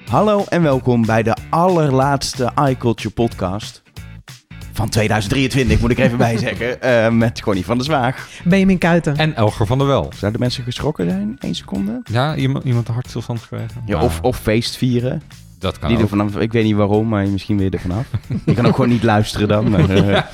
Hallo en welkom bij de allerlaatste iCulture podcast van 2023, moet ik even bij zeggen, met Connie van der Zwaag. Benjamin Kuiten. En Elger van der Wel. Zouden mensen geschrokken zijn? 1 seconde? Ja, iemand een hartstilstand gekregen? Ja, of feest vieren. Dat kan Die ook. er vanaf, ik weet niet waarom, maar misschien weer er vanaf. Je kan ook gewoon niet luisteren dan. Maar,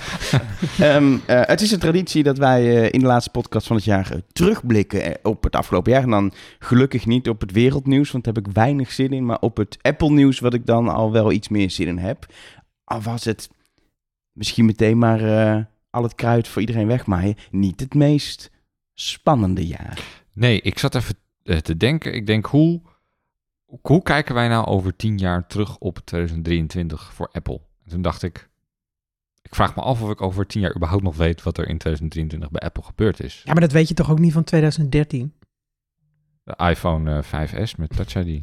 het is een traditie dat wij in de laatste podcast van het jaar terugblikken op het afgelopen jaar. En dan gelukkig niet op het wereldnieuws, want daar heb ik weinig zin in. Maar op het Apple nieuws, wat ik dan al wel iets meer zin in heb. Al was het misschien meteen maar al het kruid voor iedereen wegmaaien. Niet het meest spannende jaar. Nee, ik zat even te denken. Ik denk, hoe kijken wij nou over 10 jaar terug op 2023 voor Apple? En toen dacht ik vraag me af of ik over 10 jaar überhaupt nog weet wat er in 2023 bij Apple gebeurd is. Ja, maar dat weet je toch ook niet van 2013? De iPhone 5S met Touch ID.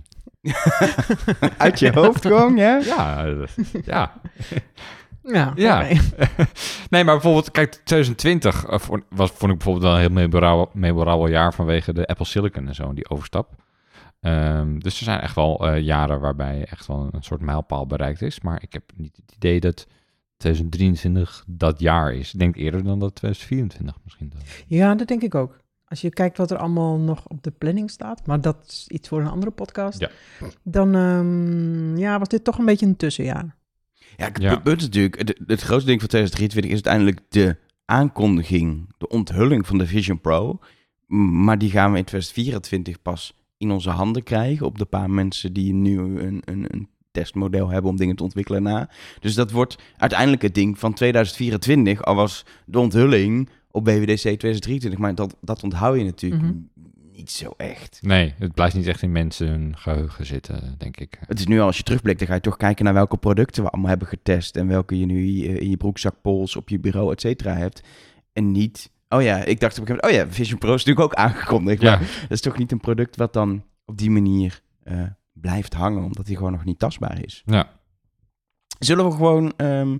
Uit je hoofd gewoon, ja? Ja. Ja. Ja. Okay. Nee, maar bijvoorbeeld, kijk, 2020 vond ik bijvoorbeeld wel een heel memorabel jaar vanwege de Apple Silicon en zo, die overstap. Dus er zijn echt wel jaren waarbij echt wel een soort mijlpaal bereikt is. Maar ik heb niet het idee dat 2023 dat jaar is. Ik denk eerder dan dat 2024 misschien. Ja, dat denk ik ook. Als je kijkt wat er allemaal nog op de planning staat, maar dat is iets voor een andere podcast. Ja. Dan was dit toch een beetje een tussenjaar. Ja, het punt is natuurlijk, het grootste ding van 2023 is uiteindelijk de aankondiging, de onthulling van de Vision Pro. Maar die gaan we in 2024 pas in onze handen krijgen op de paar mensen die nu een testmodel hebben om dingen te ontwikkelen na. Dus dat wordt uiteindelijk het ding van 2024, al was de onthulling op WWDC 2023, maar dat onthoud je natuurlijk niet zo echt. Nee, het blijft niet echt in mensen hun geheugen zitten, denk ik. Het is nu al, als je terugblikt, dan ga je toch kijken naar welke producten we allemaal hebben getest en welke je nu in je broekzakpols, op je bureau, et cetera, hebt. En niet... Oh ja, ik dacht op een gegeven moment, Vision Pro is natuurlijk ook aangekondigd. Ja. Maar dat is toch niet een product wat dan op die manier blijft hangen, omdat die gewoon nog niet tastbaar is. Ja. Zullen we gewoon,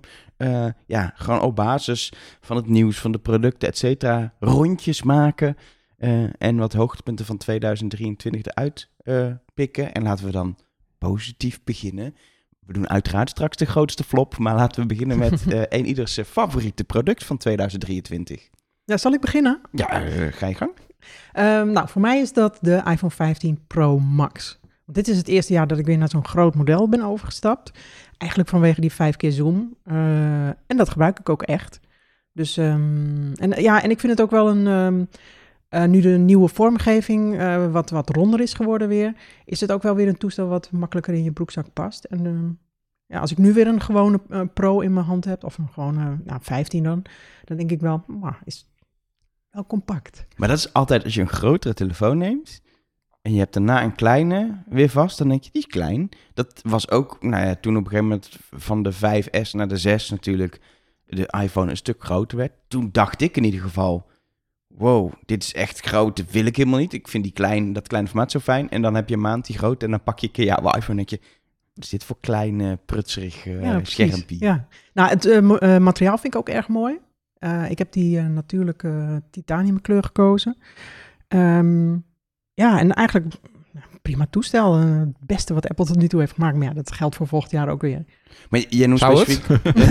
gewoon op basis van het nieuws, van de producten, et cetera, rondjes maken en wat hoogtepunten van 2023 eruit pikken. En laten we dan positief beginnen. We doen uiteraard straks de grootste flop, maar laten we beginnen met ieders favoriete product van 2023. Ja, zal ik beginnen? Ja, ga je gang. Voor mij is dat de iPhone 15 Pro Max. Want dit is het eerste jaar dat ik weer naar zo'n groot model ben overgestapt. Eigenlijk vanwege die 5x zoom. En dat gebruik ik ook echt. Dus, en ik vind het ook wel nu de nieuwe vormgeving wat ronder is geworden weer, is het ook wel weer een toestel wat makkelijker in je broekzak past. En als ik nu weer een gewone Pro in mijn hand heb, of een gewone 15 dan denk ik wel, is wel compact. Maar dat is altijd als je een grotere telefoon neemt en je hebt daarna een kleine weer vast, dan denk je, die is klein. Dat was ook, toen op een gegeven moment van de 5S naar de 6 natuurlijk de iPhone een stuk groter werd. Toen dacht ik in ieder geval, wow, dit is echt groot, dat wil ik helemaal niet. Ik vind dat kleine formaat zo fijn. En dan heb je een maand die groot en dan pak je een keer jouw iPhone en denk je, wat is dit voor klein prutserig schermpje? Ja. Nou, het materiaal vind ik ook erg mooi. Ik heb die natuurlijke titaniumkleur gekozen. En eigenlijk prima toestel. Het beste wat Apple tot nu toe heeft gemaakt. Maar ja, dat geldt voor volgend jaar ook weer. Maar jij noemt specifiek...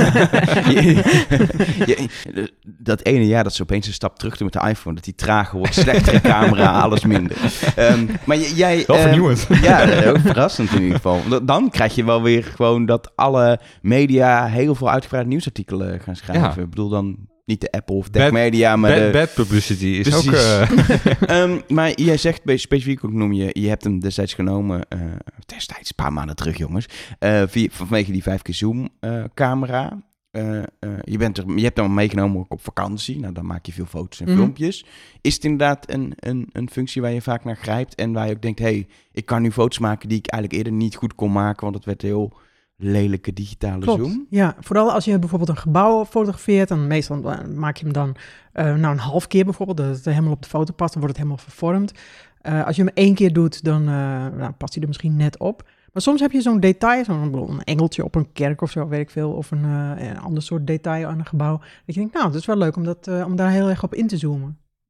dat ene jaar dat ze opeens een stap terug doen met de iPhone, dat die trager wordt, slechtere camera, alles minder. Maar jij... Wel vernieuwend. Ja, ook verrassend in ieder geval. Dan krijg je wel weer gewoon dat alle media heel veel uitgebreid nieuwsartikelen gaan schrijven. Ja. Ik bedoel dan niet de Apple of Tech Media, maar bad publicity is precies. Ook... maar jij zegt specifiek ook, noem je hebt hem destijds genomen, destijds, een paar maanden terug jongens, vanwege die 5x zoom camera. Je hebt hem meegenomen ook op vakantie. Nou, dan maak je veel foto's en filmpjes. Is het inderdaad een functie waar je vaak naar grijpt en waar je ook denkt, ik kan nu foto's maken die ik eigenlijk eerder niet goed kon maken, want het werd heel lelijke digitale zoom. Ja, vooral als je bijvoorbeeld een gebouw fotografeert, en meestal maak je hem dan een half keer bijvoorbeeld, dat het helemaal op de foto past, dan wordt het helemaal vervormd. Als je hem 1 keer doet, dan past hij er misschien net op. Maar soms heb je zo'n detail, een engeltje op een kerk of zo, weet ik veel, of een ander soort detail aan een gebouw. Dat je denkt, het is wel leuk om daar heel erg op in te zoomen.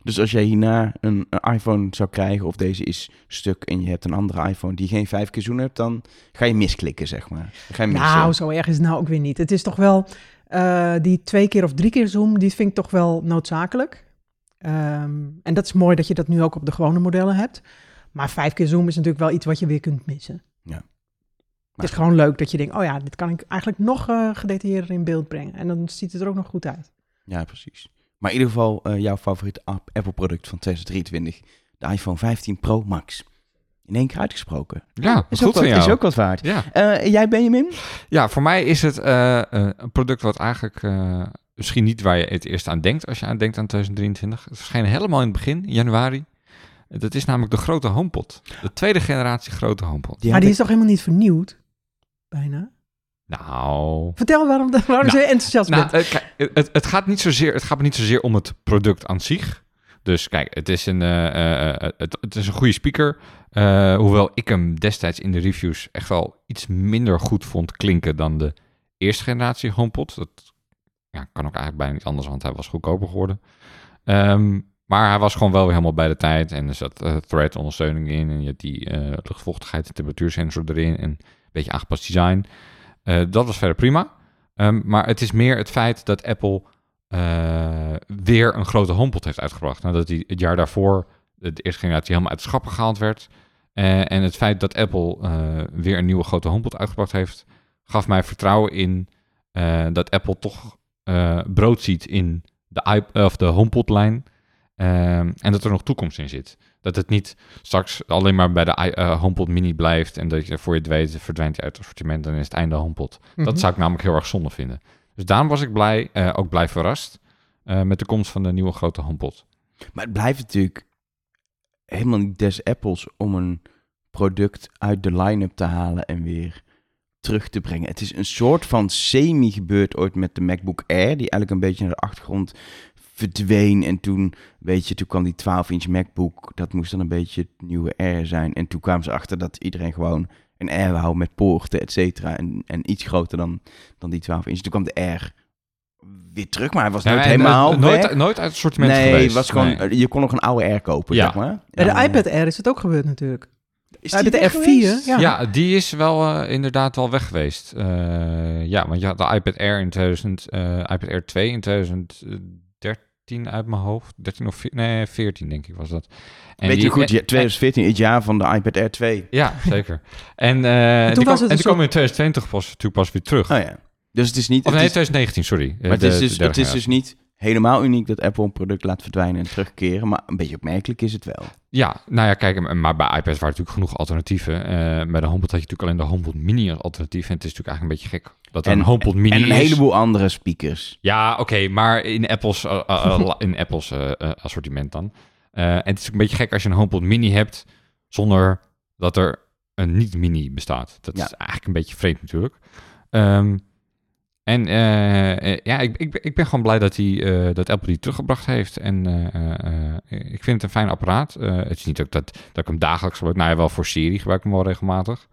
Dus als jij hierna een iPhone zou krijgen of deze is stuk en je hebt een andere iPhone die geen 5 keer zoom hebt, dan ga je misklikken, zeg maar. Dan ga je Nou, zo erg is het nou ook weer niet. Het is toch wel, die 2 keer of 3 keer zoom, die vind ik toch wel noodzakelijk. En dat is mooi dat je dat nu ook op de gewone modellen hebt. Maar 5 keer zoom is natuurlijk wel iets wat je weer kunt missen. Ja. Het is gewoon leuk dat je denkt, oh ja, dit kan ik eigenlijk nog gedetailleerder in beeld brengen. En dan ziet het er ook nog goed uit. Ja, precies. Maar in ieder geval jouw favoriete Apple-product van 2023, de iPhone 15 Pro Max. In 1 keer uitgesproken. Ja, Is goed ook, van jou. is ook wat waard. Ja. Jij, Benjamin? Ja, voor mij is het een product wat eigenlijk misschien niet waar je het eerst aan denkt als je aan denkt aan 2023. Het verscheen helemaal in het begin, in januari. Dat is namelijk de grote HomePod. De tweede generatie grote HomePod. Maar die is toch helemaal niet vernieuwd? Bijna. Nou... Vertel waarom je enthousiast bent. Kijk, het gaat me niet zozeer om het product aan zich. Dus kijk, het is een goede speaker. Hoewel ik hem destijds in de reviews echt wel iets minder goed vond klinken dan de eerste generatie HomePod. Dat kan ook eigenlijk bijna niet anders, want hij was goedkoper geworden. Maar hij was gewoon wel weer helemaal bij de tijd. En er zat Thread-ondersteuning in. En je hebt die luchtvochtigheid en temperatuursensor erin. En een beetje aangepast design. Dat was verder prima. Maar het is meer het feit dat Apple weer een grote HomePod heeft uitgebracht. Nadat hij het jaar daarvoor de eerste generatie helemaal uit de schappen gehaald werd. En het feit dat Apple weer een nieuwe grote HomePod uitgebracht heeft, gaf mij vertrouwen in dat Apple toch brood ziet in de HomePod-lijn. En dat er nog toekomst in zit. Dat het niet straks alleen maar bij de HomePod Mini blijft en dat je voor je het weet verdwijnt hij uit het assortiment en is het einde HomePod. Dat zou ik namelijk heel erg zonde vinden. Dus daarom was ik ook blij verrast met de komst van de nieuwe grote HomePod. Maar het blijft natuurlijk helemaal niet des Apples om een product uit de line-up te halen en weer terug te brengen. Het is een soort van semi gebeurd ooit met de MacBook Air, die eigenlijk een beetje naar de achtergrond verdween. En toen kwam die 12-inch MacBook. Dat moest dan een beetje het nieuwe Air zijn. En toen kwamen ze achter dat iedereen gewoon een Air wou met poorten, et cetera. En iets groter dan die 12-inch. Toen kwam de Air weer terug, maar hij was nooit helemaal nooit uit het assortiment geweest. Was gewoon, je kon nog een oude Air kopen, zeg maar. Bij de iPad Air is het ook gebeurd natuurlijk. Is Bij die de weg R4, ja, die is wel inderdaad wel weg geweest. Want je had de iPad Air iPad Air 2 in 2013 uit mijn hoofd. 14 denk ik was dat. En weet je goed, 2014, het jaar van de iPad Air 2. Ja, zeker. En die komen in 2020 pas weer terug. Oh ja. Dus het is niet... 2019, sorry. Maar het is dus niet helemaal uniek dat Apple een product laat verdwijnen en terugkeren. Maar een beetje opmerkelijk is het wel. Ja, nou ja, kijk, maar bij iPads waren natuurlijk genoeg alternatieven. Bij de HomePod had je natuurlijk alleen de HomePod Mini als alternatief. En het is natuurlijk eigenlijk een beetje gek dat er een HomePod Mini is. En een heleboel andere speakers. Ja, oké, maar in Apple's assortiment dan. En het is een beetje gek als je een HomePod Mini hebt zonder dat er een niet-mini bestaat. Dat is eigenlijk een beetje vreemd natuurlijk. Ik ben gewoon blij dat Apple die teruggebracht heeft. En ik vind het een fijn apparaat. Het is niet ook dat ik hem dagelijks gebruik. Nou ja, wel voor serie gebruik ik hem wel regelmatig.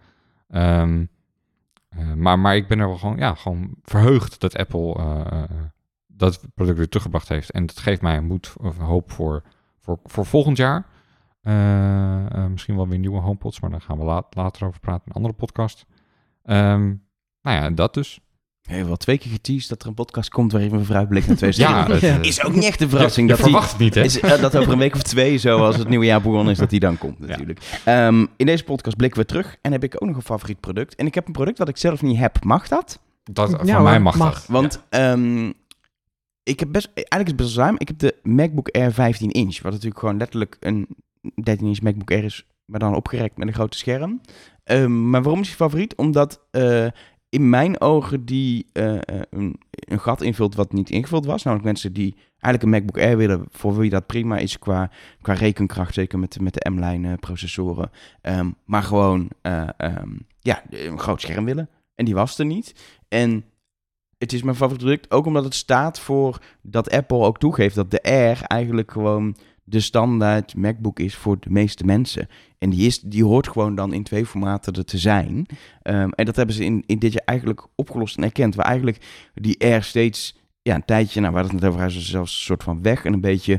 Maar ik ben er wel gewoon verheugd dat Apple dat product weer teruggebracht heeft. En dat geeft mij moed of hoop voor volgend jaar. Misschien wel weer nieuwe HomePods, maar daar gaan we later over praten in een andere podcast. Dat dus. Wel 2 keer geteased dat er een podcast komt waarin we vooruitblikken naar 2023. Is ook niet echt een verrassing. Je verwacht het niet, hè? Dat over een week of 2, zoals het nieuwe jaar begonnen is, dat die dan komt natuurlijk. In deze podcast blikken we terug en heb ik ook nog een favoriet product. En ik heb een product dat ik zelf niet heb. Mag dat? Van mij mag dat. Want ik heb eigenlijk is het best wel ruim. Ik heb de MacBook Air 15 inch, wat natuurlijk gewoon letterlijk een 13 inch MacBook Air is, maar dan opgerekt met een grote scherm. Maar waarom is die favoriet? Omdat in mijn ogen die een gat invult wat niet ingevuld was. Namelijk mensen die eigenlijk een MacBook Air willen, voor wie dat prima is qua rekenkracht, zeker met de M-lijn processoren. Maar gewoon een groot scherm willen. En die was er niet. En het is mijn favoriet product, ook omdat het staat voor dat Apple ook toegeeft dat de Air eigenlijk gewoon de standaard MacBook is voor de meeste mensen. En die hoort gewoon dan in 2 formaten er te zijn. En dat hebben ze in dit jaar eigenlijk opgelost en erkend. Waar eigenlijk die Air steeds een tijdje, waar het net over is, zelfs een soort van weg en een beetje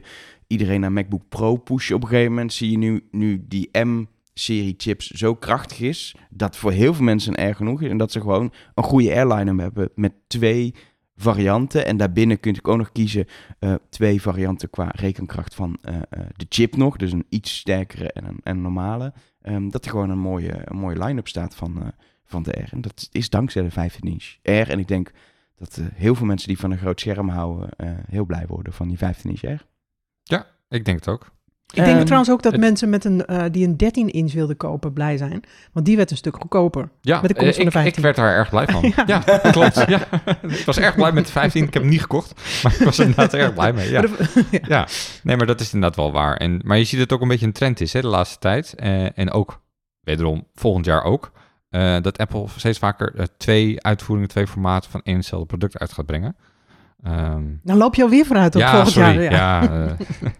iedereen naar MacBook Pro pushen. Op een gegeven moment zie je nu die M-serie chips zo krachtig is, dat voor heel veel mensen erg genoeg is. En dat ze gewoon een goede airline hebben met 2 varianten. En daarbinnen kun je ook nog kiezen 2 varianten qua rekenkracht van de chip nog. Dus een iets sterkere en een normale. Dat er gewoon een mooie line-up staat van de R. En dat is dankzij de 15-inch R. En ik denk dat heel veel mensen die van een groot scherm houden heel blij worden van die 15-inch R. Ja, ik denk het ook. Ik denk trouwens ook dat mensen die een 13-inch wilden kopen blij zijn. Want die werd een stuk goedkoper. Ja, met de komst van de 15. ik werd daar erg blij van. Ja, klopt. Ja. Ik was erg blij met de 15. Ik heb hem niet gekocht, maar ik was er inderdaad erg blij mee. Ja. Ja. Nee, maar dat is inderdaad wel waar. Maar je ziet het ook een beetje een trend is, hè, de laatste tijd. En ook, wederom, volgend jaar ook. Dat Apple steeds vaker 2 uitvoeringen, 2 formaten van één en hetzelfde product uit gaat brengen. Dan loop je alweer vooruit op volgend jaar. Ja,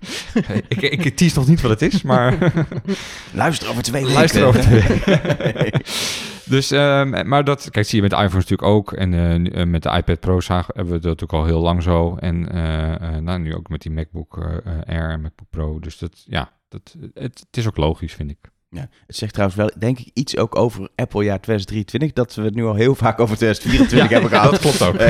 ik tease nog niet wat het is, maar... Luister over 2 weken. Dus, maar dat... Kijk, zie je met de iPhones natuurlijk ook. En met de iPad Pro hebben we dat ook al heel lang zo. En nu ook met die MacBook Air en MacBook Pro. Dus het is ook logisch, vind ik. Ja, het zegt trouwens wel, denk ik, iets ook over Apple jaar 2023, dat we het nu al heel vaak over 2024 hebben gehad. Dat klopt ook.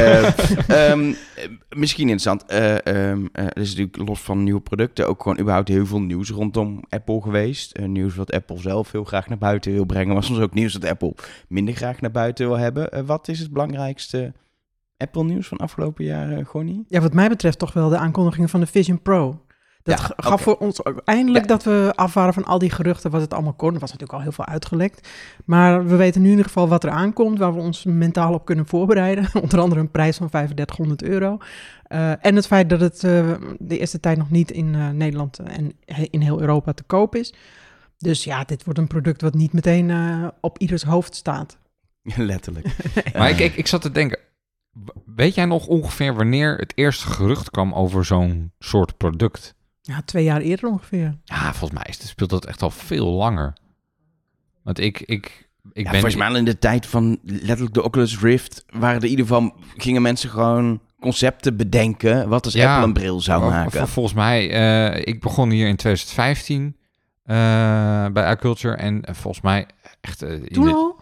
Misschien interessant. Er is natuurlijk los van nieuwe producten ook gewoon überhaupt heel veel nieuws rondom Apple geweest. Nieuws wat Apple zelf heel graag naar buiten wil brengen, maar soms ook nieuws dat Apple minder graag naar buiten wil hebben. Wat is het belangrijkste Apple nieuws van afgelopen jaar, Gonnie? Ja, wat mij betreft toch wel de aankondigingen van de Vision Pro. Dat gaf voor ons ook eindelijk dat we af waren van al die geruchten wat het allemaal kon. Er was natuurlijk al heel veel uitgelekt. Maar we weten nu in ieder geval wat er aankomt, waar we ons mentaal op kunnen voorbereiden. Onder andere een prijs van €3500. En het feit dat het de eerste tijd nog niet in Nederland en in heel Europa te koop is. Dus ja, dit wordt een product wat niet meteen op ieders hoofd staat. Letterlijk. Maar ik zat te denken, weet jij nog ongeveer wanneer het eerste gerucht kwam over zo'n soort product? Ja, 2 jaar eerder ongeveer. Ja, volgens mij speelt dat echt al veel langer. Want ik ben... Volgens mij al in de tijd van letterlijk de Oculus Rift, waren er in ieder geval, gingen mensen gewoon concepten bedenken, wat als Apple een bril zou maken. Volgens mij, ik begon hier in 2015 bij iCulture en volgens mij echt... Toen al?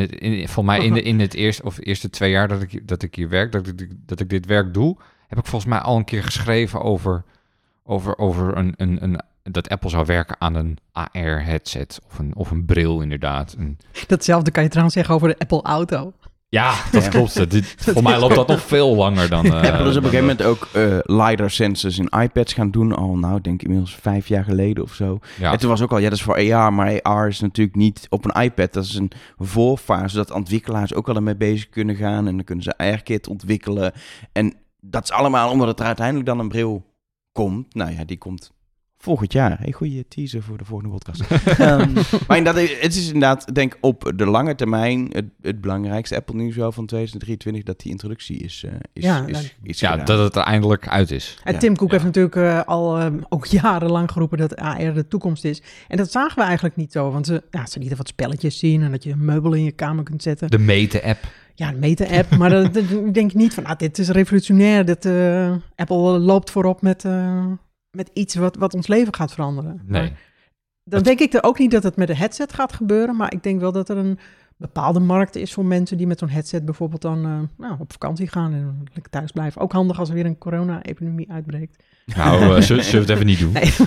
In het eerste 2 jaar dat ik hier werk, dat ik dit werk doe, heb ik volgens mij al een keer geschreven over dat Apple zou werken aan een AR-headset of een bril inderdaad. Datzelfde kan je trouwens zeggen over de Apple Auto. Ja, dat klopt. Voor mij loopt dat nog veel langer dan... Apple is op een gegeven moment ook LiDAR sensors in iPads gaan doen. Al, denk ik inmiddels 5 jaar geleden of zo. Ja. En toen was ook al, dat is voor AR, maar AR is natuurlijk niet op een iPad. Dat is een voorfase, dat ontwikkelaars ook al ermee bezig kunnen gaan. En dan kunnen ze AR-kit ontwikkelen. En dat is allemaal omdat het er uiteindelijk dan een bril komt. Nou ja, die komt volgend jaar. Hey, goede teaser voor de volgende podcast. Maar het is inderdaad, denk op de lange termijn het belangrijkste Apple nieuws wel van 2023, dat die introductie is dat het er eindelijk uit is. En Tim Cook heeft natuurlijk ook jarenlang geroepen dat AR de toekomst is. En dat zagen we eigenlijk niet zo, want ze lieten wat spelletjes zien en dat je een meubel in je kamer kunt zetten. De Meten-app. Ja, een Meten-app, maar dat denk ik niet van, dit is revolutionair. Apple loopt voorop met iets wat ons leven gaat veranderen. Nee. Maar dan denk ik er ook niet dat het met een headset gaat gebeuren, maar ik denk wel dat er een bepaalde markt is voor mensen die met zo'n headset bijvoorbeeld dan op vakantie gaan en lekker thuis blijven. Ook handig als er weer een corona-epidemie uitbreekt. Nou, zullen we het even niet doen? Nee.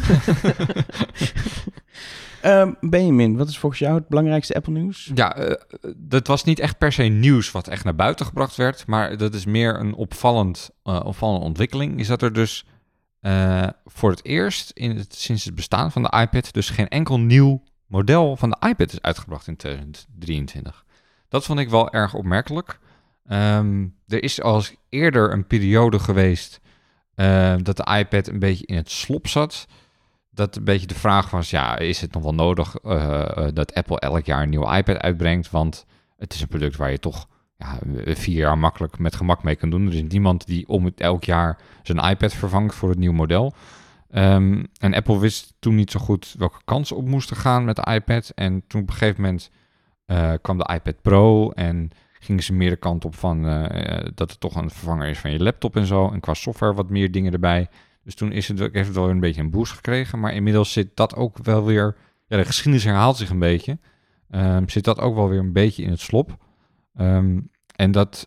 Benjamin, wat is volgens jou het belangrijkste Apple nieuws? Ja, dat was niet echt per se nieuws wat echt naar buiten gebracht werd, maar dat is meer een opvallende ontwikkeling. Is dat er dus voor het eerst sinds het bestaan van de iPad dus geen enkel nieuw model van de iPad is uitgebracht in 2023. Dat vond ik wel erg opmerkelijk. Er is al eerder een periode geweest dat de iPad een beetje in het slop zat. Dat een beetje de vraag was, is het nog wel nodig dat Apple elk jaar een nieuwe iPad uitbrengt? Want het is een product waar je toch 4 jaar makkelijk met gemak mee kan doen. Er is niemand die elk jaar zijn iPad vervangt voor het nieuwe model. En Apple wist toen niet zo goed welke kansen op moesten gaan met de iPad. En toen op een gegeven moment kwam de iPad Pro en gingen ze meer de kant op van dat het toch een vervanger is van je laptop en zo. En qua software wat meer dingen erbij. Dus toen heeft het wel weer een beetje een boost gekregen. Maar inmiddels zit dat ook wel weer... Ja, de geschiedenis herhaalt zich een beetje. Zit dat ook wel weer een beetje in het slop. En dat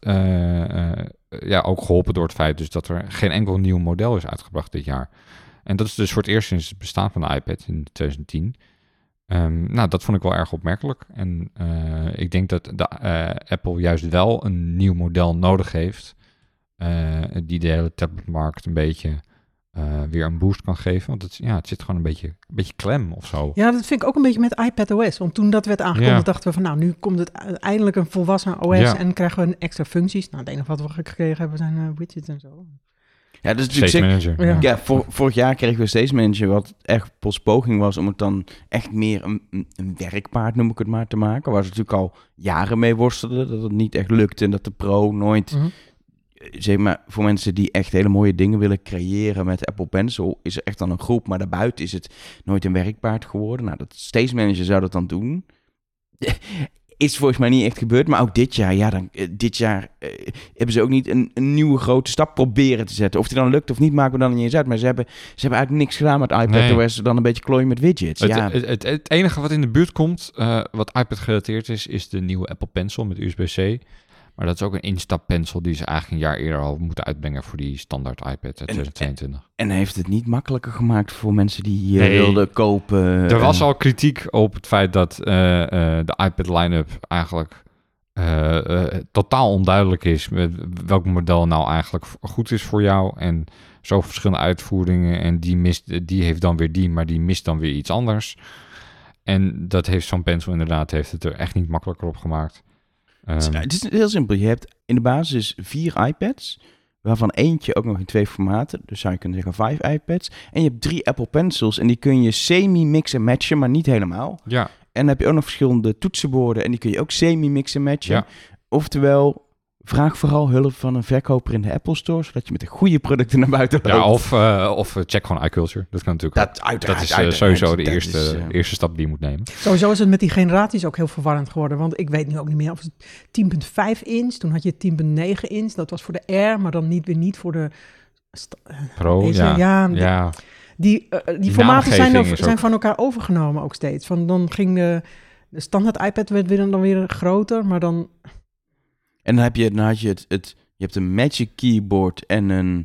ook geholpen door het feit dus dat er geen enkel nieuw model is uitgebracht dit jaar. En dat is dus voor het eerst sinds het bestaan van de iPad in 2010. Dat vond ik wel erg opmerkelijk. En ik denk dat Apple juist wel een nieuw model nodig heeft... die de hele tabletmarkt een beetje weer een boost kan geven. Want het zit gewoon een beetje klem of zo. Ja, dat vind ik ook een beetje met iPadOS. Want toen dat werd aangekondigd, dachten we van... nou, nu komt het eindelijk een volwassen OS... en krijgen we extra functies. Nou, het enige wat we gekregen hebben zijn widgets en zo. Ja, dus Stage Manager. Ja, vorig jaar kregen we Stage Manager... wat echt poging was om het dan echt meer een werkpaard, noem ik het maar, te maken. Waar ze natuurlijk al jaren mee worstelden... dat het niet echt lukte en dat de Pro nooit... Zeg maar, voor mensen die echt hele mooie dingen willen creëren met Apple Pencil, is er echt dan een groep, maar daarbuiten is het nooit een werkpaard geworden. Nou, dat Stage Manager zou dat dan doen. Is volgens mij niet echt gebeurd, maar ook dit jaar, dit jaar hebben ze ook niet een nieuwe grote stap proberen te zetten. Of die dan lukt of niet, maken we dan niet eens uit. Maar ze hebben eigenlijk niks gedaan met iPadOS, dan een beetje klooien met widgets. Het enige wat in de buurt komt, wat iPad gerelateerd is de nieuwe Apple Pencil met USB-C. Maar dat is ook een instappencil die ze eigenlijk een jaar eerder al moeten uitbrengen voor die standaard iPad uit 2022. En heeft het niet makkelijker gemaakt voor mensen die wilden kopen? Er was al kritiek op het feit dat de iPad line-up eigenlijk totaal onduidelijk is met welk model nou eigenlijk goed is voor jou. En zo verschillende uitvoeringen en die heeft dan weer maar die mist dan weer iets anders. En dat heeft zo'n pencil inderdaad, heeft het er echt niet makkelijker op gemaakt. Het is heel simpel. Je hebt in de basis 4 iPads, waarvan eentje ook nog in 2 formaten. Dus zou je kunnen zeggen 5 iPads. En je hebt 3 Apple Pencils en die kun je semi-mix en matchen, maar niet helemaal. Ja. En dan heb je ook nog verschillende toetsenborden en die kun je ook semi-mix en matchen. Ja. Oftewel, vraag vooral hulp van een verkoper in de Apple Store, zodat je met de goede producten naar buiten loopt. Ja, of check gewoon iCulture. Dat kan natuurlijk dat is sowieso de eerste stap die je moet nemen. Sowieso is het met die generaties ook heel verwarrend geworden. Want ik weet nu ook niet meer of het 10.5 inch. Toen had je 10.9 inch. Dat was voor de Air, maar dan niet voor de... Pro, Die formaten zijn van elkaar overgenomen ook steeds. Dan ging de standaard iPad werd dan weer groter, maar dan... En dan had je je hebt een Magic Keyboard en een...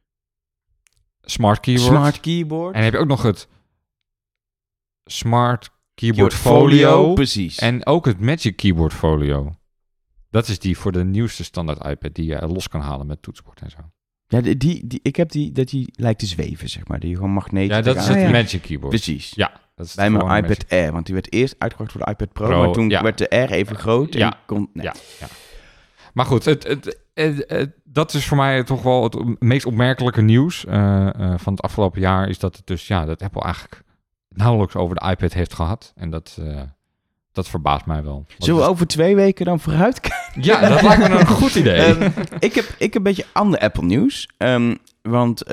Smart Keyboard. En dan heb je ook nog het Smart Keyboard Folio. Precies. En ook het Magic Keyboard Folio. Dat is die voor de nieuwste standaard iPad die je los kan halen met toetsenbord en zo. Ja, ik heb die lijkt te zweven, zeg maar. Die gewoon magnetisch. Ja, dat is het Magic Keyboard. Precies. Ja. Dat is bij mijn iPad Air, want die werd eerst uitgebracht voor de iPad Pro maar toen werd de Air even groot. En ja. Maar goed, dat is voor mij toch wel het meest opmerkelijke nieuws van het afgelopen jaar. Is dat het dus, dat Apple eigenlijk nauwelijks over de iPad heeft gehad. En dat verbaast mij wel. Zullen we over 2 weken dan vooruit kijken? Ja, dat lijkt me een goed idee. Ik heb een beetje ander Apple nieuws. Want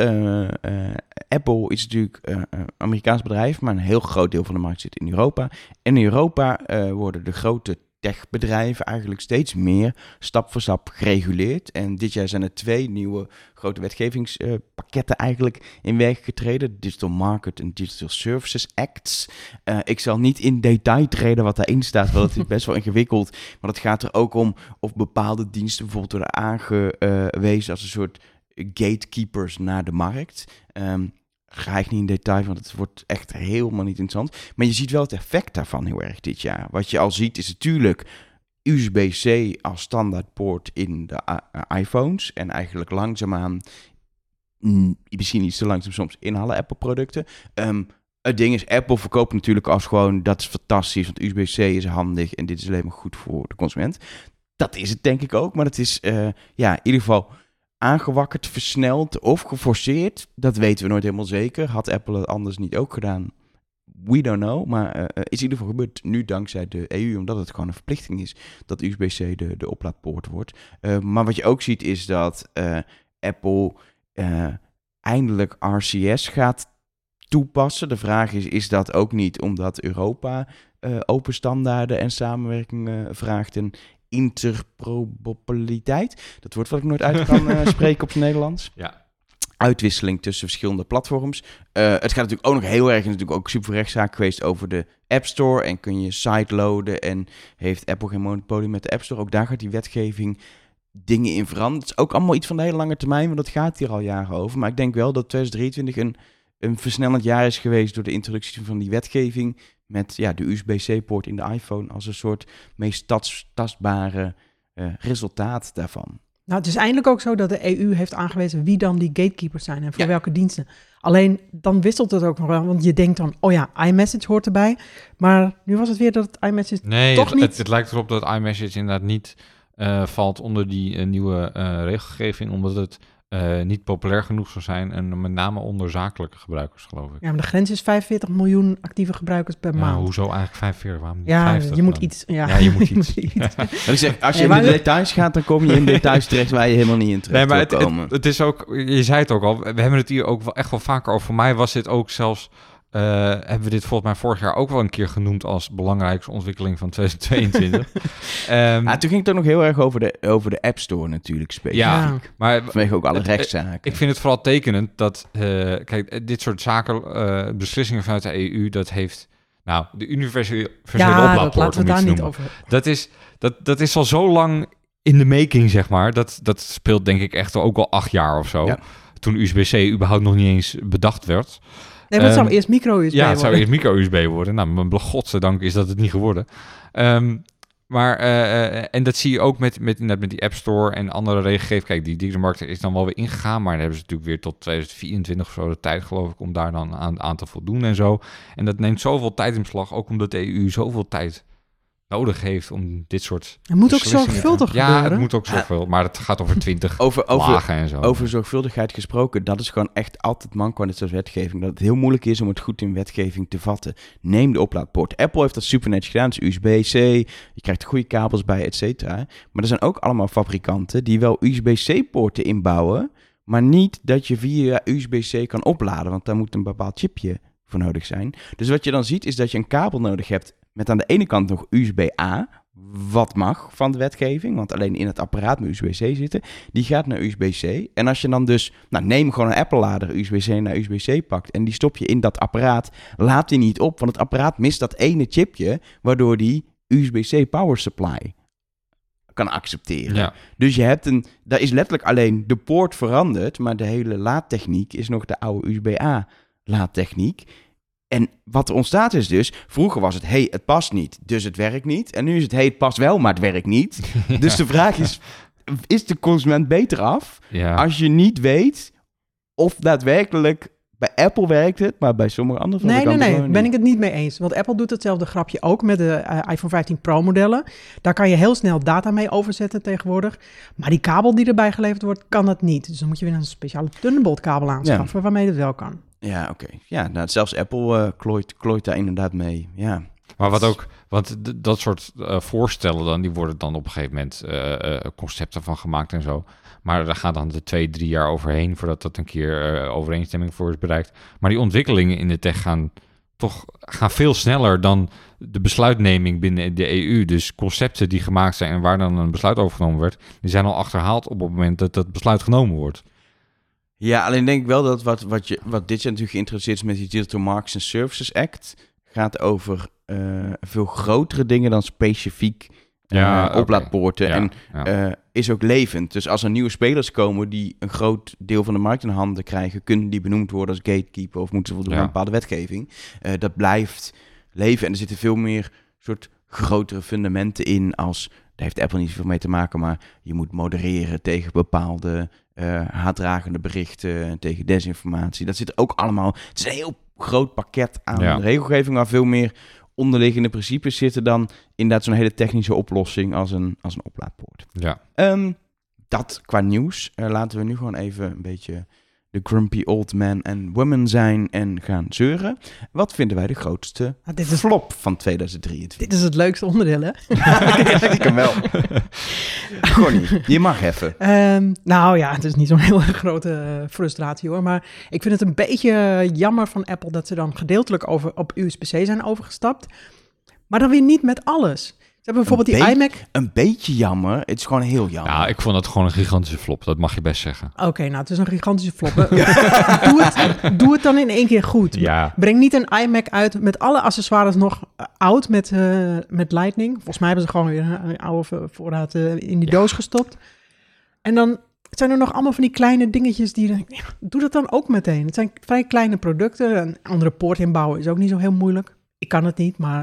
Apple is natuurlijk een Amerikaans bedrijf, maar een heel groot deel van de markt zit in Europa. En in Europa worden de grote techbedrijven eigenlijk steeds meer stap voor stap gereguleerd. En dit jaar zijn er 2 nieuwe grote wetgevingspakketten eigenlijk in werk getreden. Digital Market en Digital Services Acts. Ik zal niet in detail treden wat daarin staat, want het is best wel ingewikkeld. Maar het gaat er ook om of bepaalde diensten bijvoorbeeld worden aangewezen als een soort gatekeepers naar de markt. Ga ik niet in detail, want het wordt echt helemaal niet interessant. Maar je ziet wel het effect daarvan heel erg dit jaar. Wat je al ziet is natuurlijk USB-C als standaardpoort in de iPhones. En eigenlijk langzaamaan, misschien iets te langzaam soms, in alle Apple-producten. Het ding is, Apple verkoopt natuurlijk als gewoon, dat is fantastisch, want USB-C is handig en dit is alleen maar goed voor de consument. Dat is het denk ik ook, maar het is in ieder geval aangewakkerd, versneld of geforceerd. Dat weten we nooit helemaal zeker. Had Apple het anders niet ook gedaan? We don't know. Maar is in ieder geval gebeurd nu dankzij de EU, omdat het gewoon een verplichting is dat USB-C de oplaadpoort wordt. Maar wat je ook ziet is dat Apple eindelijk RCS gaat toepassen. De vraag is dat ook niet omdat Europa open standaarden en samenwerking vraagt en interoperabiliteit. Dat woord wat ik nooit uit kan spreken op het Nederlands. Ja. uitwisseling tussen verschillende platforms. Het gaat natuurlijk ook nog heel erg, natuurlijk ook super rechtszaak geweest over de App Store. En kun je sideloaden en heeft Apple geen monopolie met de App Store. Ook daar gaat die wetgeving dingen in veranderen. Het is ook allemaal iets van de hele lange termijn, want dat gaat hier al jaren over. Maar ik denk wel dat 2023 een versnellend jaar is geweest door de introductie van die wetgeving met de USB-C-poort in de iPhone als een soort meest tastbare resultaat daarvan. Nou, het is eindelijk ook zo dat de EU heeft aangewezen wie dan die gatekeepers zijn en voor welke diensten. Alleen dan wisselt het ook nog wel, want je denkt dan, iMessage hoort erbij. Maar nu was het weer dat iMessage toch niet... Het lijkt erop dat iMessage inderdaad niet valt onder die nieuwe regelgeving, omdat het niet populair genoeg zou zijn en met name onder zakelijke gebruikers, geloof ik. Ja, maar de grens is 45 miljoen actieve gebruikers per maand. Hoezo eigenlijk 45? Waarom niet 50 je moet dan? Iets... Ja, je moet iets. Ik zeg, als je in de details gaat, dan kom je in details terecht waar je helemaal niet in terecht wil komen. Het is ook, je zei het ook al, we hebben het hier ook wel echt wel vaker over. Voor mij was dit ook zelfs... hebben we dit volgens mij vorig jaar ook wel een keer genoemd als belangrijkste ontwikkeling van 2022. Toen ging het ook nog heel erg over de App Store natuurlijk specifiek. Ja, maar vanwege ook alle rechtszaken. Ik vind het vooral tekenend dat, kijk, dit soort zaken, beslissingen vanuit de EU, dat heeft, de universele oplaadpoort, laten we daar niet over. Dat is al zo lang in de making, zeg maar. Dat speelt denk ik echt ook al 8 jaar of zo. Ja. Toen USB-C überhaupt nog niet eens bedacht werd. Nee, maar het zou eerst micro-USB worden. Ja, het zou eerst micro-USB worden. Nou, mijn godzijdank is dat het niet geworden. En dat zie je ook met die App Store en andere regelgeving. Kijk, die dierenmarkt is dan wel weer ingegaan, maar dan hebben ze natuurlijk weer tot 2024 of zo de tijd, geloof ik, om daar dan aan te voldoen en zo. En dat neemt zoveel tijd in beslag, ook omdat de EU zoveel tijd nodig heeft om dit soort... Het moet ook zorgvuldig gebeuren. Ja, het moet ook zorgvuldig, maar het gaat over 20 lagen en zo. Over zorgvuldigheid gesproken, dat is gewoon echt altijd manko aan dit soort wetgeving. Dat het heel moeilijk is om het goed in wetgeving te vatten. Neem de oplaadpoort. Apple heeft dat super netjes gedaan. Het is USB-C, je krijgt goede kabels bij, et cetera. Maar er zijn ook allemaal fabrikanten die wel USB-C-poorten inbouwen, maar niet dat je via USB-C kan opladen, want daar moet een bepaald chipje voor nodig zijn. Dus wat je dan ziet is dat je een kabel nodig hebt met aan de ene kant nog USB-A, wat mag van de wetgeving, want alleen in het apparaat met USB-C zitten, die gaat naar USB-C. En als je dan dus, neem gewoon een Apple-lader, USB-C naar USB-C pakt en die stop je in dat apparaat, laat die niet op, want het apparaat mist dat ene chipje, waardoor die USB-C power supply kan accepteren. Ja. Dus je hebt daar is letterlijk alleen de poort veranderd, maar de hele laadtechniek is nog de oude USB-A laadtechniek. En wat er ontstaat is dus, vroeger was het, het past niet, dus het werkt niet. En nu is het, het past wel, maar het werkt niet. Dus de vraag is de consument beter af als je niet weet of daadwerkelijk bij Apple werkt het, maar bij sommige andere fabrikanten Nee, ben ik het niet mee eens. Want Apple doet hetzelfde grapje ook met de iPhone 15 Pro modellen. Daar kan je heel snel data mee overzetten tegenwoordig. Maar die kabel die erbij geleverd wordt, kan dat niet. Dus dan moet je weer een speciale Thunderbolt kabel aanschaffen waarmee het wel kan. Ja, oké. Ja, zelfs Apple klooit daar inderdaad mee. Ja. Maar want dat soort voorstellen dan, die worden dan op een gegeven moment concepten van gemaakt en zo. Maar daar gaat dan de 2-3 jaar overheen voordat dat een keer overeenstemming voor is bereikt. Maar die ontwikkelingen in de tech gaan veel sneller dan de besluitneming binnen de EU. Dus concepten die gemaakt zijn en waar dan een besluit over genomen werd, die zijn al achterhaald op het moment dat dat besluit genomen wordt. Ja, alleen denk ik wel dat wat dit jaar natuurlijk geïnteresseerd is met die Digital Markets and Services Act, gaat over veel grotere dingen dan specifiek oplaadpoorten. Is ook levend. Dus als er nieuwe spelers komen die een groot deel van de markt in handen krijgen, kunnen die benoemd worden als gatekeeper of moeten ze voldoen aan een bepaalde wetgeving. Dat blijft leven en er zitten veel meer soort grotere fundamenten in als, daar heeft Apple niet zoveel mee te maken, maar je moet modereren tegen bepaalde haatdragende berichten, tegen desinformatie. Dat zit er ook allemaal. Het is een heel groot pakket aan regelgeving waar veel meer onderliggende principes zitten dan inderdaad zo'n hele technische oplossing als een oplaadpoort. Ja. Dat qua nieuws. Laten we nu gewoon even een beetje de grumpy old man en woman zijn en gaan zeuren. Wat vinden wij de grootste flop van 2023? Dit is het leukste onderdeel, hè? Ik hem wel. Connie, je mag even. Het is niet zo'n heel grote frustratie hoor. Maar ik vind het een beetje jammer van Apple dat ze dan gedeeltelijk op USB-C zijn overgestapt. Maar dan weer niet met alles. hebben bijvoorbeeld die iMac. Een beetje jammer. Het is gewoon heel jammer. Ja, ik vond het gewoon een gigantische flop. Dat mag je best zeggen. Oké, nou, het is een gigantische flop. Doe het dan in 1 keer goed. Ja. Breng niet een iMac uit met alle accessoires nog oud met Lightning. Volgens mij hebben ze gewoon weer een oude voorraad in die doos gestopt. En dan zijn er nog allemaal van die kleine dingetjes die... doe dat dan ook meteen. Het zijn vrij kleine producten. Een andere poort inbouwen is ook niet zo heel moeilijk. Ik kan het niet, maar...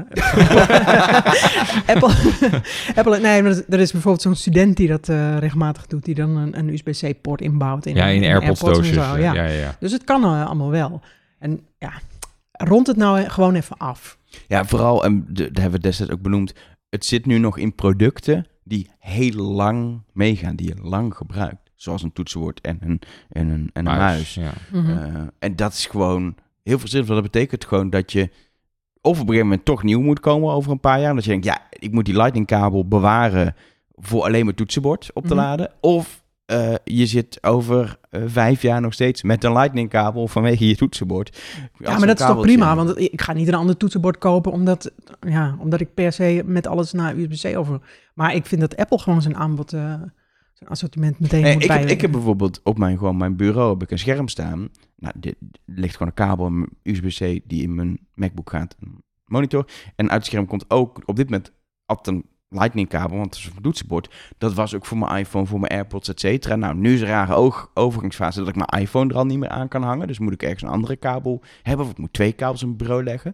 Apple... Nee, er is bijvoorbeeld zo'n student die dat regelmatig doet, die dan een USB-C-poort inbouwt. In AirPods doosjes. Ja. Dus het kan allemaal wel. En ja, rond het nou gewoon even af. Ja, vooral, en dat hebben we destijds ook benoemd, het zit nu nog in producten die heel lang meegaan, die je lang gebruikt. Zoals een toetsenbord en een muis. Ja. Mm-hmm. En dat is gewoon heel verschillend. Dat betekent gewoon dat je of op een gegeven moment toch nieuw moet komen over een paar jaar. Dat je denkt, ja, ik moet die lightning-kabel bewaren voor alleen mijn toetsenbord op te laden. Of je zit over 5 jaar nog steeds met een lightning-kabel vanwege je toetsenbord. Ja, maar dat is toch prima, want ik ga niet een ander toetsenbord kopen omdat ik per se met alles naar USB-C over. Maar ik vind dat Apple gewoon zijn aanbod, zijn assortiment meteen moet bijleggen. Ik heb bijvoorbeeld op mijn bureau heb ik een scherm staan. Nou, dit ligt gewoon een kabel, een USB-C die in mijn MacBook gaat, een monitor. En uit het scherm komt ook op dit moment een Lightning kabel, want het is een toetsenbord. Dat was ook voor mijn iPhone, voor mijn AirPods, et cetera. Nou, nu is er een rare overgangsfase dat ik mijn iPhone er al niet meer aan kan hangen. Dus moet ik ergens een andere kabel hebben, of ik moet 2 kabels op mijn bureau leggen.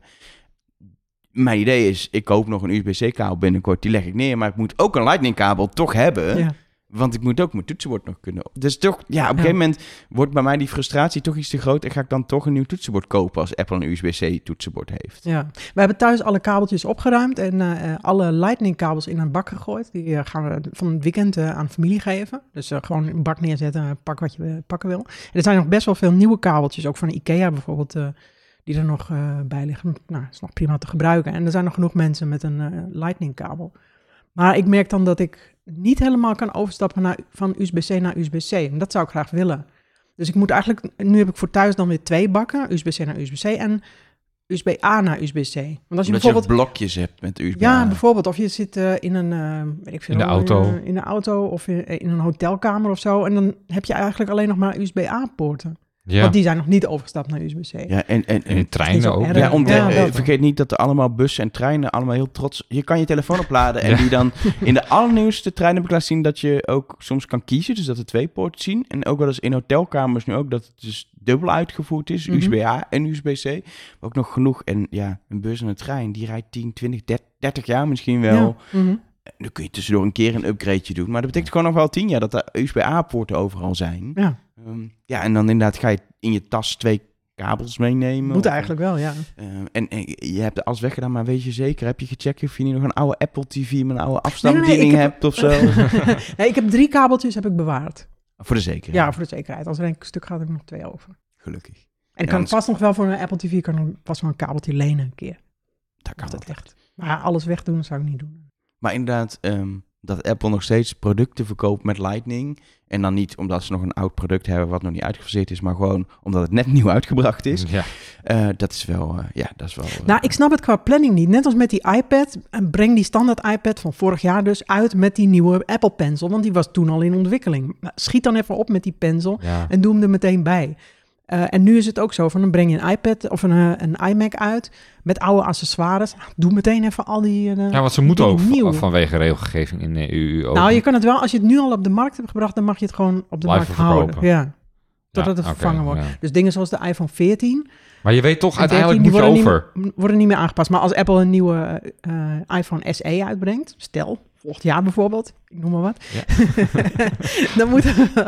Mijn idee is, ik koop nog een USB-C kabel binnenkort, die leg ik neer. Maar ik moet ook een Lightning kabel toch hebben. Ja. Want ik moet ook mijn toetsenbord nog kunnen. Dus toch, op een gegeven moment wordt bij mij die frustratie toch iets te groot. En ga ik dan toch een nieuw toetsenbord kopen als Apple een USB-C toetsenbord heeft. Ja, we hebben thuis alle kabeltjes opgeruimd en alle Lightning kabels in een bak gegooid. Die gaan we van het weekend aan familie geven. Dus gewoon een bak neerzetten, pak wat je pakken wil. En er zijn nog best wel veel nieuwe kabeltjes, ook van IKEA bijvoorbeeld, die er nog bij liggen. Nou, is nog prima te gebruiken. En er zijn nog genoeg mensen met een Lightning kabel. Maar ik merk dan dat ik niet helemaal kan overstappen van USB-C naar USB-C. En dat zou ik graag willen. Dus ik moet eigenlijk... Nu heb ik voor thuis dan weer 2 bakken. USB-C naar USB-C en USB-A naar USB-C. Want als je bijvoorbeeld blokjes hebt met USB-A. Ja, bijvoorbeeld. Of je zit in een... weet ik veel, in de auto. In de auto of in een hotelkamer of zo. En dan heb je eigenlijk alleen nog maar USB-A-poorten. Ja. Want die zijn nog niet overgestapt naar USB-C. Ja, en treinen ook. Vergeet niet dat er allemaal bussen en treinen allemaal heel trots... Je kan je telefoon opladen en die dan... In de allernieuwste treinen heb ik laten zien dat je ook soms kan kiezen. Dus dat er 2 poorten zien. En ook wel eens in hotelkamers nu ook dat het dus dubbel uitgevoerd is. USB-A en USB-C. Maar ook nog genoeg. En ja, een bus en een trein, die rijdt 10, 20, 30 jaar misschien wel. Ja. Dan kun je tussendoor een keer een upgradeje doen. Maar dat betekent gewoon nog wel 10 jaar dat er USB-A-poorten overal zijn. Ja. En dan inderdaad ga je in je tas 2 kabels meenemen. Moet eigenlijk wel, ja. En je hebt er alles weggedaan, maar weet je zeker? Heb je gecheckt of je niet nog een oude Apple TV met een oude afstandsbediening hebt of zo? Nee, ik heb 3 kabeltjes heb ik bewaard. Voor de zekerheid? Ja, voor de zekerheid. Als er een stuk gaat, heb ik nog 2 over. Gelukkig. En ik kan vast nog wel voor een Apple TV, kan ik vast wel een kabeltje lenen een keer. Dat kan het echt. Maar alles wegdoen zou ik niet doen. Maar inderdaad, dat Apple nog steeds producten verkoopt met Lightning. En dan niet omdat ze nog een oud product hebben wat nog niet uitgefaseerd is, maar gewoon omdat het net nieuw uitgebracht is. Ja. Dat is wel... Nou, ik snap het qua planning niet. Net als met die iPad. Breng die standaard iPad van vorig jaar dus uit met die nieuwe Apple Pencil. Want die was toen al in ontwikkeling. Schiet dan even op met die pencil en doe hem er meteen bij. En nu is het ook zo van, dan breng je een iPad of een iMac uit met oude accessoires. Doe meteen even al die want ze moeten ook vanwege regelgeving in de EU ook. Nou, je kan het wel, als je het nu al op de markt hebt gebracht, dan mag je het gewoon op de markt houden. Ja, totdat het vervangen wordt. Ja. Dus dingen zoals de iPhone 14... Maar je weet toch, uiteindelijk moet je over. Worden niet meer aangepast. Maar als Apple een nieuwe iPhone SE uitbrengt, stel, volgend jaar bijvoorbeeld, ik noem maar wat. Ja. Dan moet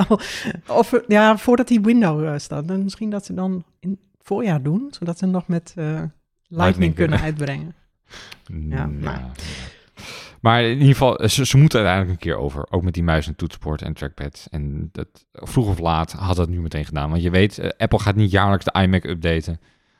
al, voordat die window staat, dan misschien dat ze dan in het voorjaar doen, zodat ze nog met Lightning kunnen uitbrengen. Maar in ieder geval, ze moeten uiteindelijk een keer over. Ook met die muis en toetsenbord en trackpad. En dat, vroeg of laat had dat nu meteen gedaan. Want je weet, Apple gaat niet jaarlijks de iMac updaten.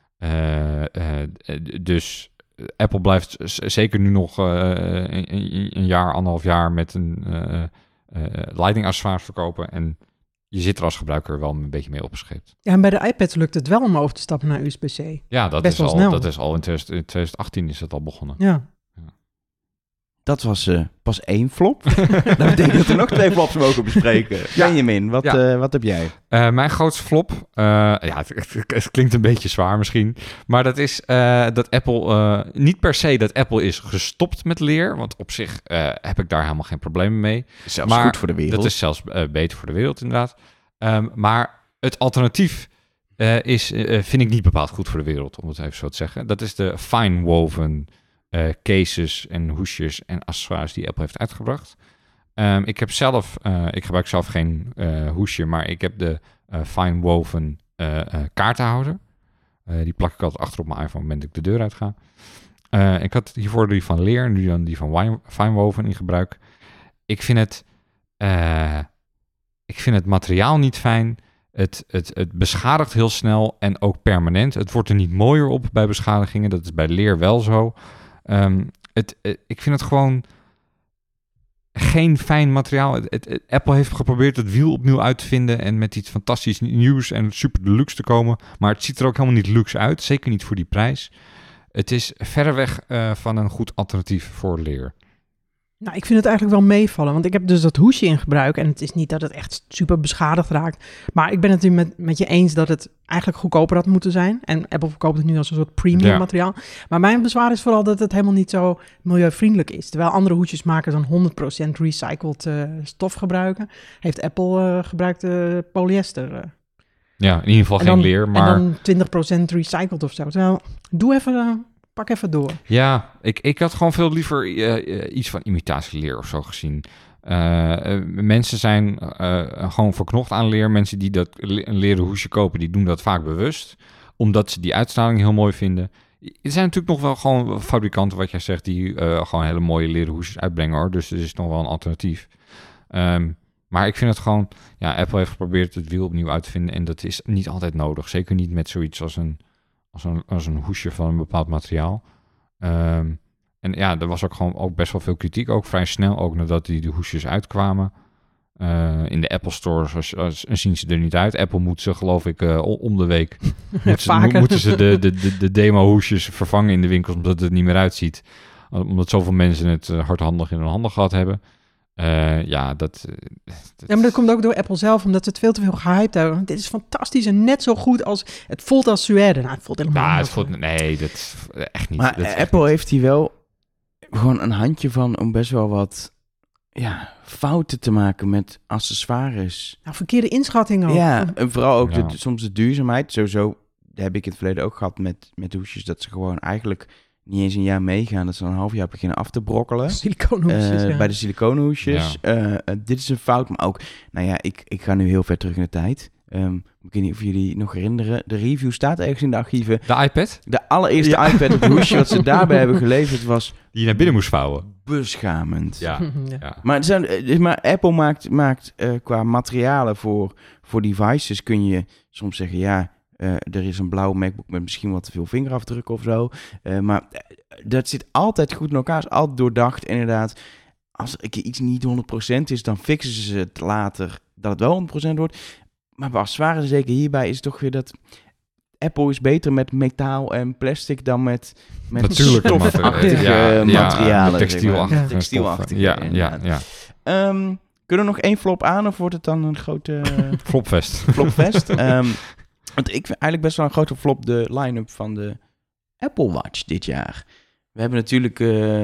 Dus Apple blijft zeker nu nog een jaar, 1,5 jaar met een Lightning accessoires verkopen. En je zit er als gebruiker wel een beetje mee opgescheept. Ja, en bij de iPads lukt het wel om over te stappen naar USB-C. Ja, dat is al in 2018 is het al begonnen. Ja. Dat was pas 1 flop. Dat betekent dat we nog 2 flops mogen bespreken. Ja. Benjamin, wat heb jij? Mijn grootste flop, het klinkt een beetje zwaar misschien, maar dat is dat Apple, niet per se dat Apple is gestopt met leer, want op zich heb ik daar helemaal geen problemen mee. Zelfs Maar goed voor de wereld. Dat is zelfs beter voor de wereld inderdaad. Maar het alternatief vind ik niet bepaald goed voor de wereld, om het even zo te zeggen. Dat is de fine woven cases en hoesjes en accessoires die Apple heeft uitgebracht. Ik gebruik zelf geen hoesje, maar ik heb de fine woven kaartenhouder. Die plak ik altijd achter op mijn iPhone op het moment dat ik de deur uit ga. Ik had hiervoor die van leer, nu dan die van fine woven in gebruik. Ik vind het materiaal niet fijn. Het beschadigt heel snel en ook permanent. Het wordt er niet mooier op bij beschadigingen. Dat is bij leer wel zo. Ik vind het gewoon geen fijn materiaal. Apple heeft geprobeerd het wiel opnieuw uit te vinden en met iets fantastisch nieuws en super deluxe te komen. Maar het ziet er ook helemaal niet luxe uit. Zeker niet voor die prijs. Het is verreweg van een goed alternatief voor leer. Nou, ik vind het eigenlijk wel meevallen, want ik heb dus dat hoesje in gebruik en het is niet dat het echt super beschadigd raakt. Maar ik ben het nu met je eens dat het eigenlijk goedkoper had moeten zijn. En Apple verkoopt het nu als een soort premium materiaal. Maar mijn bezwaar is vooral dat het helemaal niet zo milieuvriendelijk is. Terwijl andere hoesjesmakers dan 100% recycled stof gebruiken, heeft Apple gebruikt polyester. Ja, in ieder geval geen leer, maar... En dan 20% recycled of zo. Terwijl, pak even door. Ja, ik had gewoon veel liever iets van imitatieleer of zo gezien. Mensen zijn gewoon verknocht aan leer. Mensen die dat een leren hoesje kopen, die doen dat vaak bewust. Omdat ze die uitstraling heel mooi vinden. Er zijn natuurlijk nog wel gewoon fabrikanten, wat jij zegt, die gewoon hele mooie leren hoesjes uitbrengen, hoor. Dus er is nog wel een alternatief. Maar ik vind het gewoon... Ja, Apple heeft geprobeerd het wiel opnieuw uit te vinden en dat is niet altijd nodig. Zeker niet met zoiets als een hoesje van een bepaald materiaal. En ja, er was ook best wel veel kritiek. Ook vrij snel, ook nadat die hoesjes uitkwamen. In de Apple Store zien ze er niet uit. Apple moet ze, geloof ik, om de week... moeten ze de demo hoesjes vervangen in de winkels, omdat het er niet meer uitziet. Omdat zoveel mensen het hardhandig in hun handen gehad hebben. Ja, maar dat komt ook door Apple zelf, omdat ze het veel te veel gehyped hebben. Dit is fantastisch en net zo goed als... Het voelt als suède. Nou, het voelt helemaal niet. Nee, dat is echt niet. Maar Apple heeft hier wel gewoon een handje van om best wel wat fouten te maken met accessoires. Nou, verkeerde inschattingen ook. Ja, en vooral ook soms de duurzaamheid. Sowieso heb ik in het verleden ook gehad met hoesjes, dat ze gewoon eigenlijk niet eens een jaar meegaan, dat ze dan een half jaar beginnen af te brokkelen. Siliconenhoesjes, bij de siliconenhoesjes. Ja. Dit is een fout, maar ook... Nou ja, ik ga nu heel ver terug in de tijd. Ik weet niet of jullie nog herinneren. De review staat ergens in de archieven. De iPad? De allereerste iPad, het hoesje wat ze daarbij hebben geleverd was... Die je naar binnen moest vouwen. Beschamend. Ja. Maar Apple maakt qua materialen voor devices kun je soms zeggen... Ja, er is een blauwe MacBook met misschien wat te veel vingerafdrukken of zo. Maar dat zit altijd goed in elkaar. Is altijd doordacht, inderdaad. Als iets niet 100% is, dan fixen ze het later dat het wel 100% wordt. Maar bij accessoires, zeker hierbij, is het toch weer dat... Apple is beter met metaal en plastic dan met stofachtige materialen. Textielachtige. Ja. Kunnen we nog 1 flop aan of wordt het dan een grote... Flopfest. Want ik vind eigenlijk best wel een grote flop de line-up van de Apple Watch dit jaar. We hebben natuurlijk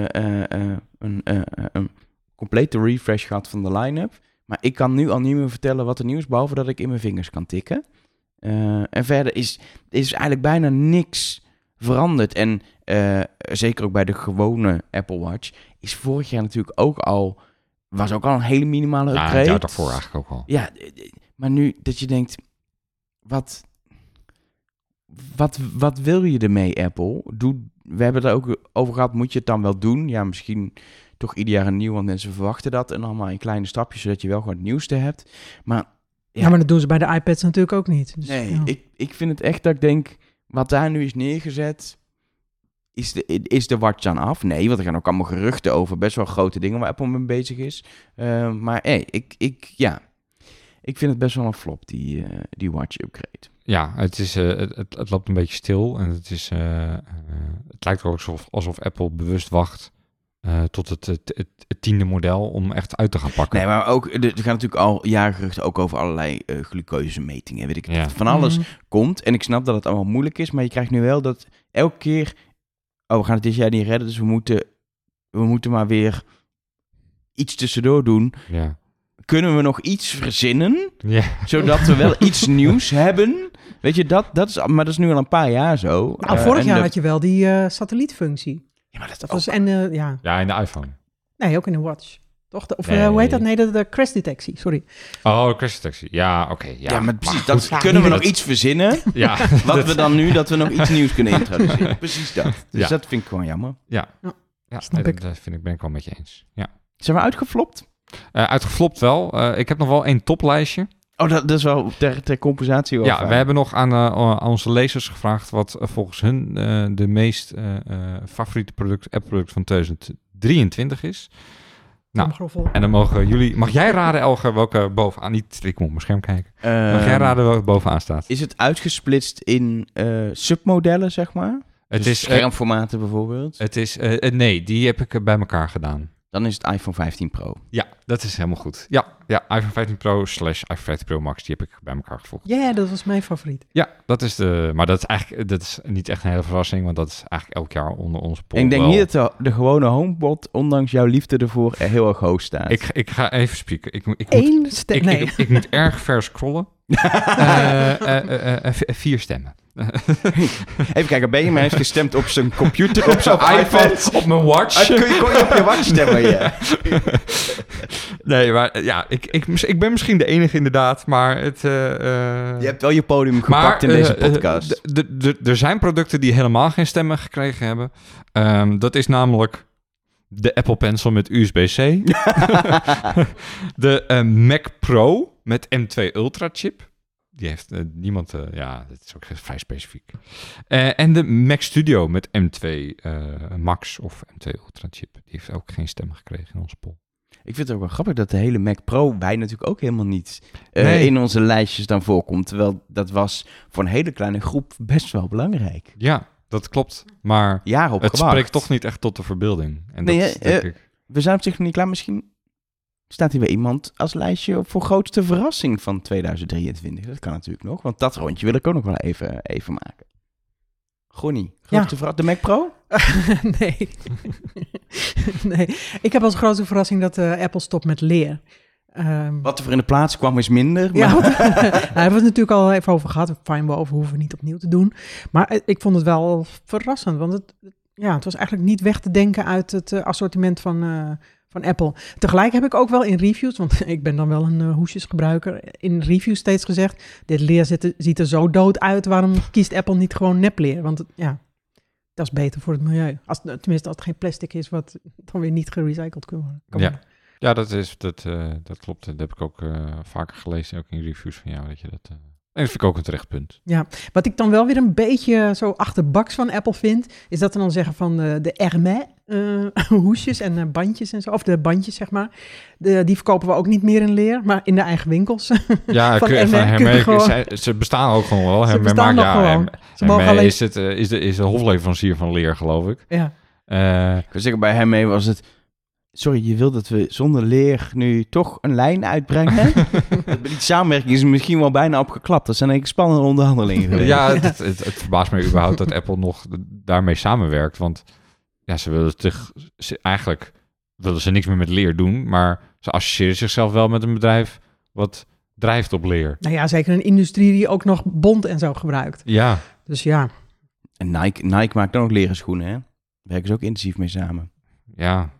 een complete refresh gehad van de line-up. Maar ik kan nu al niet meer vertellen wat er nieuw is, behalve dat ik in mijn vingers kan tikken. En verder is eigenlijk bijna niks veranderd. En zeker ook bij de gewone Apple Watch is vorig jaar natuurlijk was ook al een hele minimale upgrade. Ja, het jaar daarvoor eigenlijk ook al. Ja, maar nu dat je denkt, wat wil je ermee, Apple? We hebben het er ook over gehad, moet je het dan wel doen? Ja, misschien toch ieder jaar een nieuw, want mensen verwachten dat. En allemaal in kleine stapjes, zodat je wel gewoon het nieuwste hebt. Maar maar dat doen ze bij de iPads natuurlijk ook niet. Dus, nee, ik vind het echt dat ik denk, wat daar nu is neergezet, is de Watch dan af? Nee, want er gaan ook allemaal geruchten over best wel grote dingen waar Apple mee bezig is. Maar ik vind het best wel een flop, die Watch upgrade. Ja, het loopt een beetje stil en het lijkt er ook alsof Apple bewust wacht tot het 10e model om echt uit te gaan pakken. Nee, maar ook, er gaan natuurlijk al jaargeruchten ook over allerlei glucosemetingen. Weet ik het. Ja. Dat van alles komt. En ik snap dat het allemaal moeilijk is, maar je krijgt nu wel dat elke keer... Oh, we gaan het dit jaar niet redden, dus we moeten maar weer iets tussendoor doen. Ja. Kunnen we nog iets verzinnen, Ja. zodat we wel iets nieuws hebben? Weet je, dat is, maar dat is nu al een paar jaar zo. Nou, vorig jaar had je wel die satellietfunctie. Ja, maar dat Dat ook. was, en ja. Ja, in de iPhone. Nee, ook in de Watch. Toch? Of Nee. hoe heet dat? Nee, de crashdetectie, sorry. Oh, crash detectie. Ja, oké. Ja, maar precies, goed. dat kunnen we nog iets verzinnen. Ja, Wat we dan nu, dat we nog iets nieuws kunnen introduceren. Precies dat. Dus Ja. dat vind ik gewoon jammer. ja, snap nee, ik. dat ben ik wel met je eens. Ja. Zijn we uitgeflopt? Uitgeflopt wel. Ik heb nog wel 1 toplijstje. Oh, dat is wel ter compensatie wel Ja, fijn. we hebben nog aan onze lezers gevraagd wat volgens hun de meest favoriete Apple-product van 2023 is. Nou, Tromgeroffel. en dan mag jij raden, Elger, welke bovenaan, niet, ik moet op mijn scherm kijken. Mag jij raden welke bovenaan staat? Is het uitgesplitst in submodellen, zeg maar? Het Dus is schermformaten bijvoorbeeld? nee, die heb ik bij elkaar gedaan. Dan is het iPhone 15 Pro. Ja, dat is helemaal goed. Ja, iPhone 15 Pro / iPhone 15 Pro Max, die heb ik bij elkaar gevoegd. Ja, dat was mijn favoriet. Ja, maar dat is niet echt een hele verrassing, want dat is eigenlijk elk jaar onder onze poll. En ik denk wel. niet dat de gewone HomePod, ondanks jouw liefde ervoor, er heel erg hoog staat. Ik ga even spieken. Ik moet 1 stem. Nee. ik moet erg ver scrollen. 4 stemmen. Even kijken, Benjamin heeft gestemd op zijn computer, op zijn iPad. op mijn watch. Kon je op je watch stemmen, ja. Nee, maar ja, ik ben misschien de enige inderdaad, maar het... Je hebt wel je podium gepakt in deze podcast. Er zijn producten die helemaal geen stemmen gekregen hebben. Dat is namelijk de Apple Pencil met USB-C. De Mac Pro met M2 Ultra chip. Die heeft niemand... ja, dat is ook vrij specifiek. En de Mac Studio met M2 Max of M2 Ultra chip. Die heeft ook geen stemmen gekregen in onze poll. Ik vind het ook wel grappig dat de hele Mac Pro bij natuurlijk ook helemaal niet Nee. in onze lijstjes dan voorkomt. Terwijl dat was voor een hele kleine groep best wel belangrijk. Ja, dat klopt. Maar Jaren op het gewacht. spreekt toch niet echt tot de verbeelding. En Nee, dat is, denk ik... We zijn op zich nog niet klaar. Misschien staat hier weer iemand als lijstje op voor grootste verrassing van 2023. Dat kan natuurlijk nog, want dat rondje wil ik ook nog wel even maken. Gonnie, grootste verrassing. De Mac Pro? Nee. Nee. Ik heb als grootste verrassing dat Apple stopt met leer. Wat er voor in de plaats kwam is minder. Ja, Maar... want, daar hebben we het natuurlijk al even over gehad. Fine, we hoeven niet opnieuw te doen. Maar ik vond het wel verrassend, want het was eigenlijk niet weg te denken uit het assortiment van Apple. Tegelijk heb ik ook wel in reviews, want ik ben dan wel een hoesjesgebruiker, in reviews steeds gezegd, dit leer ziet er zo dood uit, waarom kiest Apple niet gewoon nepleer? Want dat is beter voor het milieu. Tenminste, als het geen plastic is, wat dan weer niet gerecycled kan worden. Ja, dat klopt. Dat heb ik ook vaker gelezen, ook in reviews van jou. Dat je dat... En dat vind ik ook een terecht punt. Ja, wat ik dan wel weer een beetje zo achterbaks van Apple vind, is dat ze dan zeggen van de Hermès hoesjes en bandjes en zo, of de bandjes zeg maar, die verkopen we ook niet meer in leer, maar in de eigen winkels. Ja, van Hermès, ze bestaan ook gewoon wel. Ze bestaan nog gewoon. Ze mogen Hermès alleen... is de hofleverancier van leer, geloof ik. Ja. Ik wil zeggen, bij hem was het... Sorry, je wil dat we zonder leer nu toch een lijn uitbrengen? Die samenwerking is misschien wel bijna opgeklapt. Dat zijn eigenlijk spannende onderhandelingen geweest. Ja, het verbaast me überhaupt dat Apple nog daarmee samenwerkt. Want ja, eigenlijk willen ze niks meer met leer doen. Maar ze associëren zichzelf wel met een bedrijf wat drijft op leer. Nou ja, zeker een industrie die ook nog bont en zo gebruikt. Ja. Dus ja. En Nike maakt ook nog leren schoenen, hè? Daar werken ze ook intensief mee samen. Ja.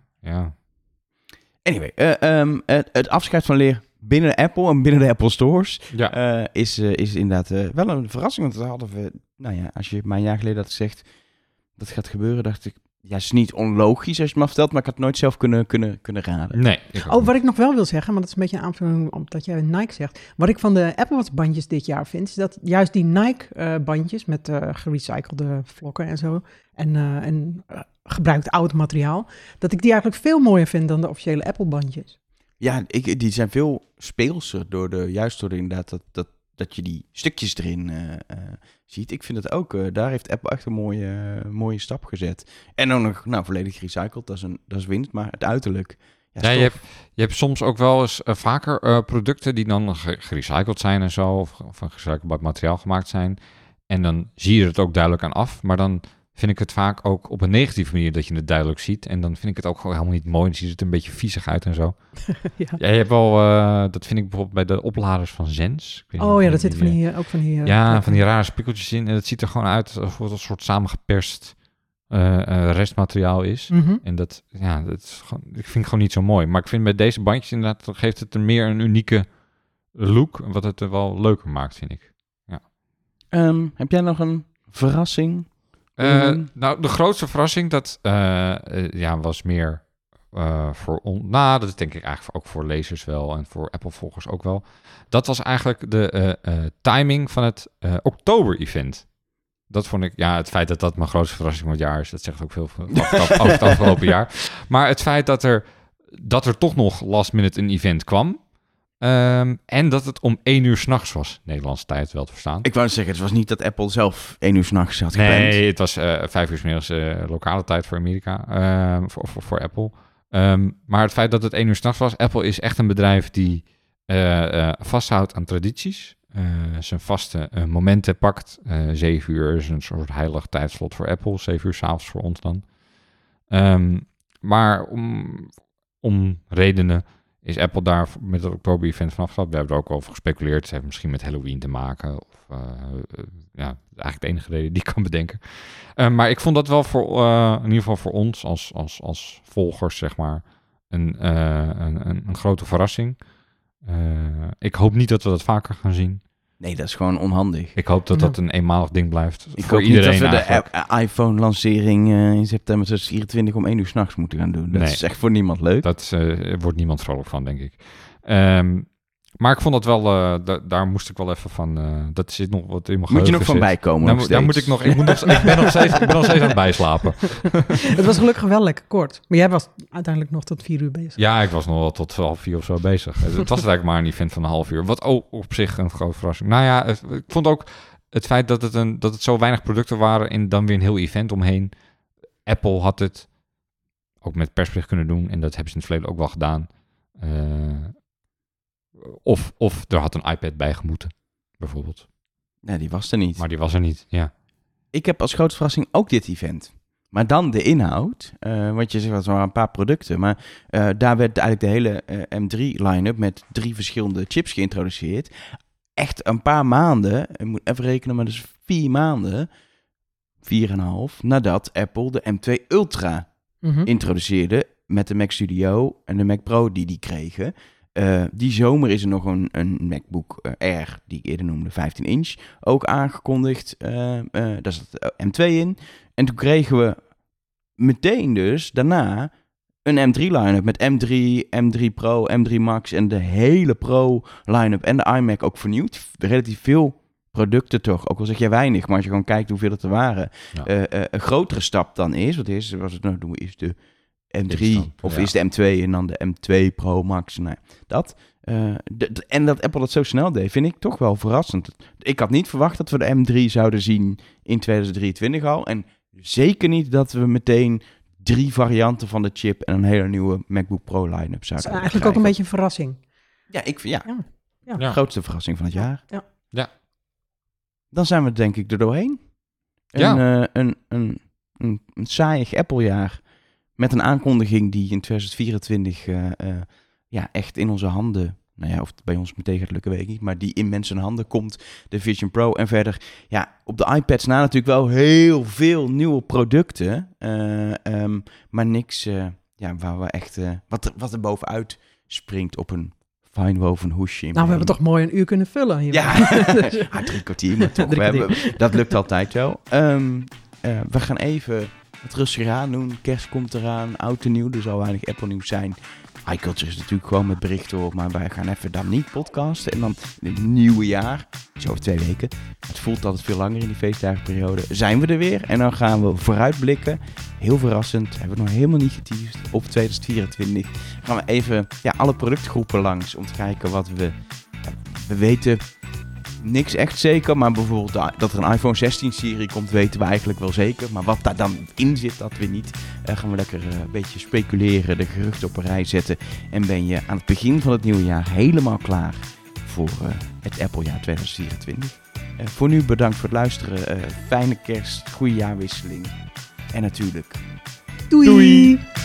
Anyway, het afscheid van leer binnen Apple en binnen de Apple stores Ja. is inderdaad wel een verrassing. Want dat hadden we, nou ja, als je maar een jaar geleden had gezegd dat gaat gebeuren, dacht ik, ja, het is niet onlogisch als je het me vertelt, maar ik had het nooit zelf kunnen raden. Nee. Wat ik nog wel wil zeggen, maar dat is een beetje een aanvulling omdat jij Nike zegt. Wat ik van de Apple Watch bandjes dit jaar vind, is dat juist die Nike bandjes met gerecyclede vlokken en zo en gebruikt oud materiaal, dat ik die eigenlijk veel mooier vind dan de officiële Apple bandjes. Ja, die zijn veel speelser juist door inderdaad dat dat je die stukjes erin ziet. Ik vind het ook, daar heeft Apple echt een mooie stap gezet. En dan nog volledig gerecycled, dat is winst, maar het uiterlijk... Ja, je hebt soms ook wel eens vaker producten die dan gerecycled zijn en zo, of van gerecyclebaar materiaal gemaakt zijn. En dan zie je het ook duidelijk aan af, maar dan vind ik het vaak ook op een negatieve manier dat je het duidelijk ziet. En dan vind ik het ook gewoon helemaal niet mooi. Dan ziet het een beetje viezig uit en zo. Ja. Ja, je hebt wel, dat vind ik bijvoorbeeld bij de opladers van Zens. Dat zit van die... van die rare spikkeltjes in. En het ziet er gewoon uit alsof het een soort samengeperst restmateriaal is. Mm-hmm. En dat is gewoon, ik vind het gewoon niet zo mooi. Maar ik vind bij deze bandjes inderdaad, geeft het er meer een unieke look, wat het er wel leuker maakt, vind ik. Ja. Heb jij nog een verrassing? Nou, de grootste verrassing, dat was meer voor ons. Nou, dat is denk ik eigenlijk ook voor lezers wel en voor Apple-volgers ook wel. Dat was eigenlijk de timing van het oktober-event. Dat vond ik, het feit dat dat mijn grootste verrassing van het jaar is, dat zegt ook veel over het afgelopen jaar. Maar het feit dat er toch nog last minute een event kwam. En dat het om 1 uur 's nachts was, Nederlandse tijd wel te verstaan. Ik wou zeggen, het was niet dat Apple zelf 1 uur 's nachts had gepland. Nee, het was 5 uur 's middags lokale tijd voor Amerika, voor Apple. Maar het feit dat het 1 uur 's nachts was, Apple is echt een bedrijf die vasthoudt aan tradities. Zijn vaste momenten pakt. 7 uur is een soort heilig tijdslot voor Apple. 7 uur 's avonds voor ons dan. Maar om redenen is Apple daar met het oktober-event vanaf gestapt. We hebben er ook over gespeculeerd. Het heeft misschien met Halloween te maken. Of eigenlijk de enige reden die ik kan bedenken. Maar ik vond dat wel in ieder geval voor ons als volgers, zeg maar, een grote verrassing. Ik hoop niet dat we dat vaker gaan zien. Nee, dat is gewoon onhandig. Ik hoop dat dat een eenmalig ding blijft. Ik voor hoop iedereen niet dat we eigenlijk. de iPhone-lancering in september 2024 om 1 uur 's nachts moeten gaan doen. Dat is echt voor niemand leuk. Dat wordt niemand vrolijk van, denk ik. Maar ik vond dat wel, daar moest ik wel even van, dat zit nog wat in mijn geheugen. Moet je nog van bijkomen? Daar moet ik nog, ik ben nog steeds aan het bijslapen. Het was gelukkig wel lekker kort. Maar jij was uiteindelijk nog tot 4 uur bezig. Ja, ik was nog wel tot 3:30 of zo bezig. Het was eigenlijk maar een event van een half uur. Wat ook op zich een grote verrassing. Nou ja, ik vond ook het feit dat het zo weinig producten waren en dan weer een heel event omheen. Apple had het ook met persbericht kunnen doen en dat hebben ze in het verleden ook wel gedaan. Of er had een iPad bij gemoeten, bijvoorbeeld. Nee, die was er niet. Maar die was er niet, ja. Ik heb als grote verrassing ook dit event. Maar dan de inhoud. Want je zegt, dat waren een paar producten. Maar daar werd eigenlijk de hele M3-line-up met 3 verschillende chips geïntroduceerd. Echt een paar maanden, ik moet even rekenen, maar dus 4 maanden, 4,5, nadat Apple de M2 Ultra introduceerde met de Mac Studio en de Mac Pro die kregen. Die zomer is er nog een MacBook Air, die ik eerder noemde, 15 inch, ook aangekondigd. Daar zat M2 in. En toen kregen we meteen dus daarna een M3 line-up met M3, M3 Pro, M3 Max en de hele Pro line-up en de iMac ook vernieuwd. Relatief veel producten toch, ook al zeg je weinig, maar als je gewoon kijkt hoeveel het er waren. Ja. Een grotere stap dan is, wat is, was het nou, doen we is de M3 of is de M2 en dan de M2 Pro Max. Nou, dat. En dat Apple dat zo snel deed, vind ik toch wel verrassend. Ik had niet verwacht dat we de M3 zouden zien in 2023 al. En zeker niet dat we meteen 3 varianten van de chip en een hele nieuwe MacBook Pro line-up zouden krijgen. Dat is eigenlijk ook een beetje een verrassing. Ja, de grootste verrassing van het jaar. Ja. Dan zijn we denk ik er doorheen. Een saaiig Apple-jaar. Met een aankondiging die in 2024 echt in onze handen, nou ja, of het bij ons meteen gaat lukken, weet ik niet, maar die in mensen handen komt, de Vision Pro. En verder, op de iPads na natuurlijk wel heel veel nieuwe producten, maar niks waar we echt, wat er bovenuit springt op een fijnwoven hoesje. Nou, we hebben toch mooi een uur kunnen vullen hier. Ja, 3 kwartier, maar toch. Dat lukt altijd wel. We gaan even wat rustiger aan doen. Kerst komt eraan, oud en nieuw. Er zal weinig Apple nieuws zijn. iCulture is natuurlijk gewoon met berichten op. Maar wij gaan even dan niet podcasten. En dan in het nieuwe jaar, zo over 2 weken. Het voelt altijd veel langer in die feestdagenperiode. Zijn we er weer. En dan gaan we vooruitblikken. Heel verrassend. Hebben we nog helemaal niet geteased. Op 2024 gaan we even alle productgroepen langs. Om te kijken wat we weten. niks echt zeker. Maar bijvoorbeeld dat er een iPhone 16-serie komt, weten we eigenlijk wel zeker. Maar wat daar dan in zit, dat weer niet. Gaan we lekker een beetje speculeren, de geruchten op een rij zetten. En ben je aan het begin van het nieuwe jaar helemaal klaar voor het Applejaar 2024. Voor nu bedankt voor het luisteren. Fijne kerst, goede jaarwisseling. En natuurlijk... Doei!